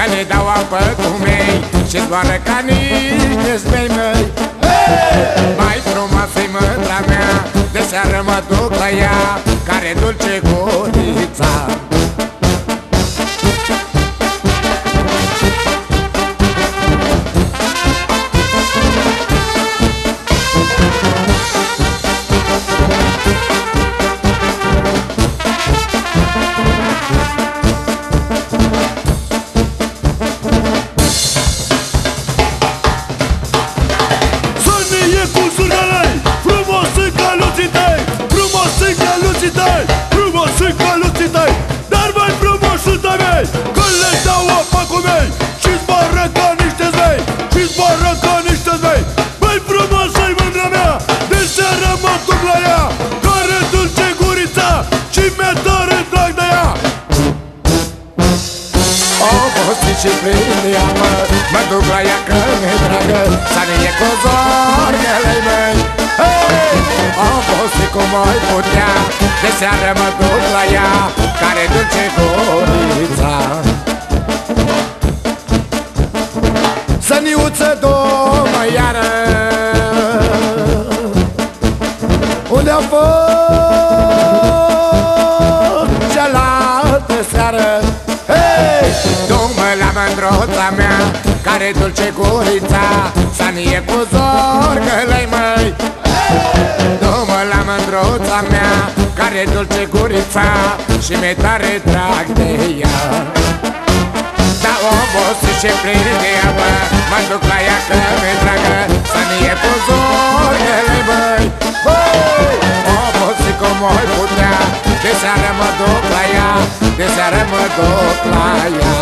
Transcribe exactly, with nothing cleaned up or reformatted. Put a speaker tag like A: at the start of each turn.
A: că le dau apă cu mei și doară ca niște zmei mei. Mai frumoasă-i mândra mea, de seară mă duc la ea, care dulce gurița.
B: Frumos sunt căluții tăi, dar mai frumos sunt ai mei, că le dau apă cu mei și zboară ca niște zvei, și zboară ca niște zvei. Băi, frumoasă-i mândra mea, de seară mă duc la ea, care dulce gurița și mi-e tare drag de ea.
A: Obosit și plin de apă, mă duc la ea că mi-e dragă, să-mi cu zorgele-i mei. Obosit cum oi putea, de seară mă duc la ea, care dulce gurița. Săniuță, domă, iară, unde-a fost cealaltă seară? Hei, du-mă la mândruța mea, care dulce gurița, să-mi cu zorgele-i măi. Du-mă la mândruța mea, care dulce gurița și mi-e tare drag de ea. Da, obosit și plin de apă, mă duc la ea că mi-e dragă, să-mi cu zorgele-i măi. Obosit cum oi putea, de seară mă duc la ea, de seară mă duc la ea.